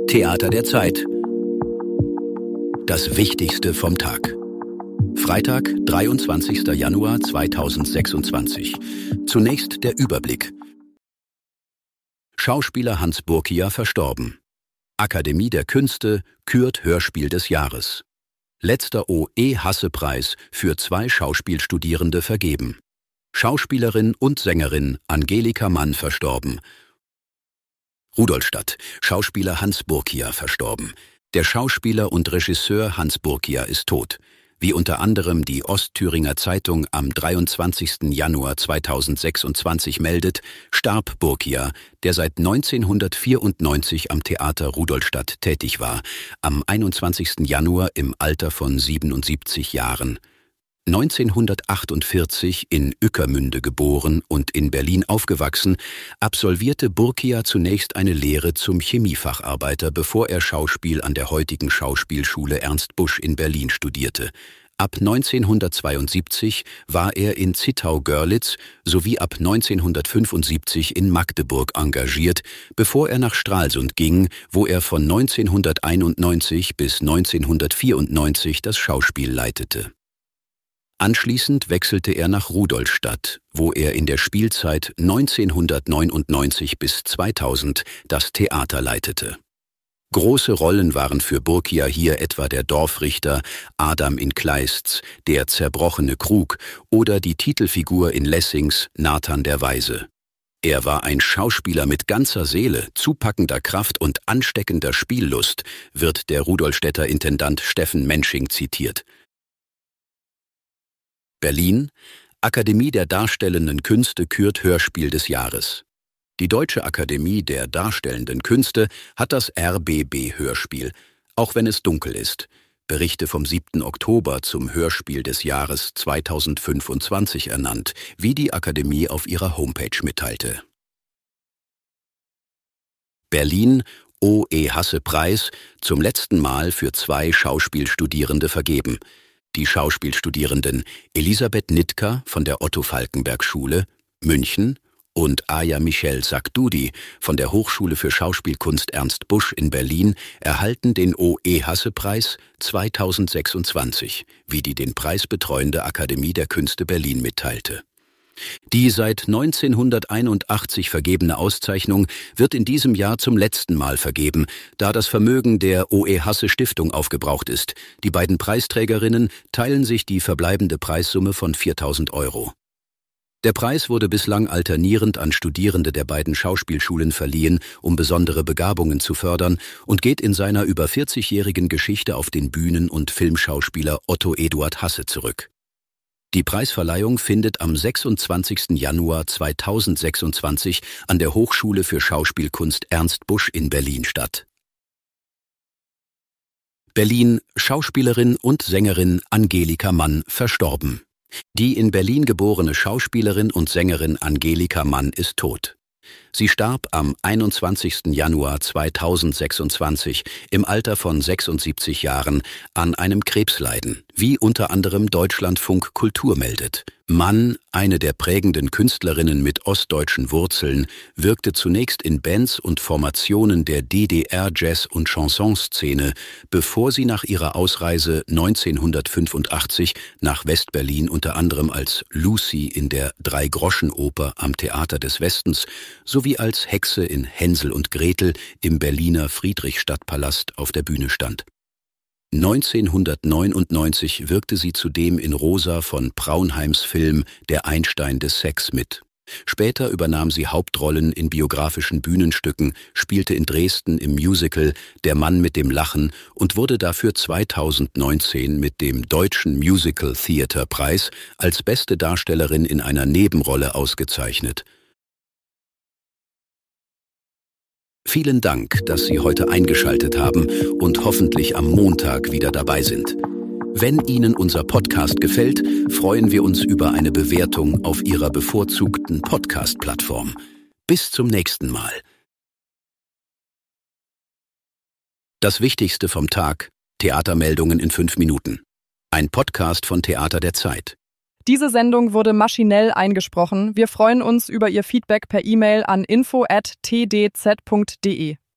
Theater der Zeit. Das Wichtigste vom Tag. Freitag, 23. Januar 2026. Zunächst der Überblick. Schauspieler Hans Burkia verstorben. Akademie der Künste kürt Hörspiel des Jahres. Letzter OE-Hasse-Preis für 2 Schauspielstudierende vergeben. Schauspielerin und Sängerin Angelika Mann verstorben. Rudolstadt. Schauspieler Hans Burkia verstorben. Der Schauspieler und Regisseur Hans Burkia ist tot. Wie unter anderem die Ostthüringer Zeitung am 23. Januar 2026 meldet, starb Burkia, der seit 1994 am Theater Rudolstadt tätig war, am 21. Januar im Alter von 77 Jahren. 1948 in Ueckermünde geboren und in Berlin aufgewachsen, absolvierte Burkia zunächst eine Lehre zum Chemiefacharbeiter, bevor er Schauspiel an der heutigen Schauspielschule Ernst Busch in Berlin studierte. Ab 1972 war er in Zittau-Görlitz sowie ab 1975 in Magdeburg engagiert, bevor er nach Stralsund ging, wo er von 1991 bis 1994 das Schauspiel leitete. Anschließend wechselte er nach Rudolstadt, wo er in der Spielzeit 1999 bis 2000 das Theater leitete. Große Rollen waren für Burkia hier etwa der Dorfrichter Adam in Kleists Der zerbrochene Krug oder die Titelfigur in Lessings Nathan der Weise. Er war ein Schauspieler mit ganzer Seele, zupackender Kraft und ansteckender Spiellust, wird der Rudolstädter Intendant Steffen Mensching zitiert. Berlin. Akademie der Darstellenden Künste kürt Hörspiel des Jahres. Die Deutsche Akademie der Darstellenden Künste hat das RBB-Hörspiel, auch wenn es dunkel ist. Berichte vom 7. Oktober zum Hörspiel des Jahres 2025 ernannt, wie die Akademie auf ihrer Homepage mitteilte. Berlin. OE-Hasse-Preis zum letzten Mal für 2 Schauspielstudierende vergeben. Die Schauspielstudierenden Elisabeth Nitka von der Otto-Falckenberg-Schule, München, und Aya Michelle Sakdudi von der Hochschule für Schauspielkunst Ernst Busch in Berlin erhalten den OE-Hasse-Preis 2026, wie die den Preis betreuende Akademie der Künste Berlin mitteilte. Die seit 1981 vergebene Auszeichnung wird in diesem Jahr zum letzten Mal vergeben, da das Vermögen der OE-Hasse-Stiftung aufgebraucht ist. Die beiden Preisträgerinnen teilen sich die verbleibende Preissumme von 4.000 €. Der Preis wurde bislang alternierend an Studierende der beiden Schauspielschulen verliehen, um besondere Begabungen zu fördern, und geht in seiner über 40-jährigen Geschichte auf den Bühnen- und Filmschauspieler Otto Eduard Hasse zurück. Die Preisverleihung findet am 26. Januar 2026 an der Hochschule für Schauspielkunst Ernst Busch in Berlin statt. Berlin. Schauspielerin und Sängerin Angelika Mann verstorben. Die in Berlin geborene Schauspielerin und Sängerin Angelika Mann ist tot. Sie starb am 21. Januar 2026 im Alter von 76 Jahren an einem Krebsleiden, wie unter anderem Deutschlandfunk Kultur meldet. Mann, eine der prägenden Künstlerinnen mit ostdeutschen Wurzeln, wirkte zunächst in Bands und Formationen der DDR-Jazz- und Chansonszene, bevor sie nach ihrer Ausreise 1985 nach West-Berlin unter anderem als Lucy in der Drei-Groschen-Oper am Theater des Westens sowie als Hexe in Hänsel und Gretel im Berliner Friedrichstadtpalast auf der Bühne stand. 1999 wirkte sie zudem in Rosa von Praunheims Film Der Einstein des Sex mit. Später übernahm sie Hauptrollen in biografischen Bühnenstücken, spielte in Dresden im Musical Der Mann mit dem Lachen und wurde dafür 2019 mit dem Deutschen Musical Theater Preis als beste Darstellerin in einer Nebenrolle ausgezeichnet. Vielen Dank, dass Sie heute eingeschaltet haben und hoffentlich am Montag wieder dabei sind. Wenn Ihnen unser Podcast gefällt, freuen wir uns über eine Bewertung auf Ihrer bevorzugten Podcast-Plattform. Bis zum nächsten Mal. Das Wichtigste vom Tag: Theatermeldungen in 5 Minuten. Ein Podcast von Theater der Zeit. Diese Sendung wurde maschinell eingesprochen. Wir freuen uns über Ihr Feedback per E-Mail an info@tdz.de.